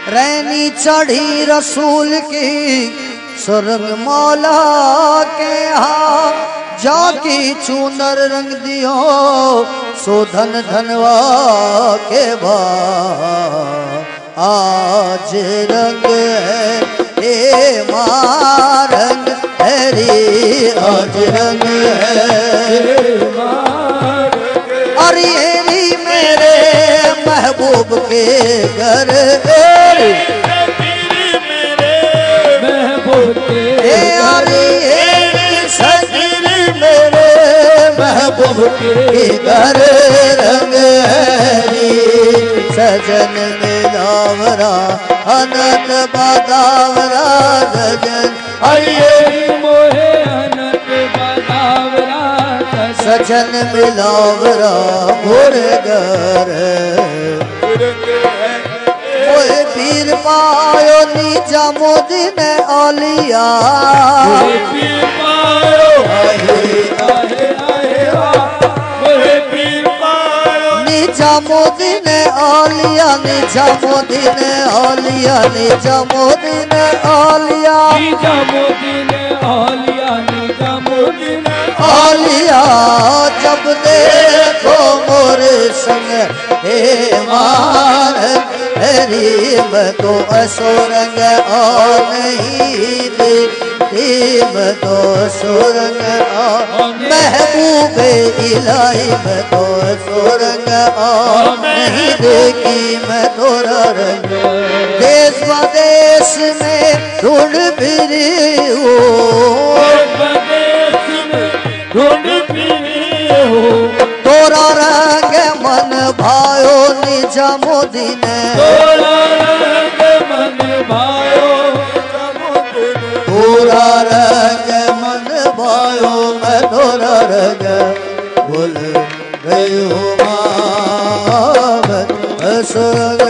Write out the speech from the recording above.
रैनी चढ़ी रसूल की सुरंग मौला के यहाँ जाकी चूनर रंग दियो सोधन धनवा के बा आज रंग है हे मारंग हरी आज रंग है और ये मेरे महबूब के घर महबूब के घर रंग हरी सजन मिलावरा अनंत बादावरा सजन अये मोहे अनंत बादावरा सजन मिलावरा मोर घर मोहे पीर पायो नीचा मोदी ने औलिया पीर पायो नीचा मोदी ने औलिया नीचा मोदी ने औलिया नीचा मोदी ने औलिया नीचा मोदी ने औलिया नीचा मोदी ने औलिया जब देखो मोरे संग हे मार हरी मैं तो असुरंग और नहीं देखी मैं तो सुरंग और महबूब इलाही मैं तो सुरंग और नहीं देखी मैं तो रंग देश विदेश में ढूंढ फिरी हो तोरा रंग मन भायो नीचा मोदी ने मन भायो तोरा रंग मन भायो मैं तोरा रंग भूल गई हूँ माँ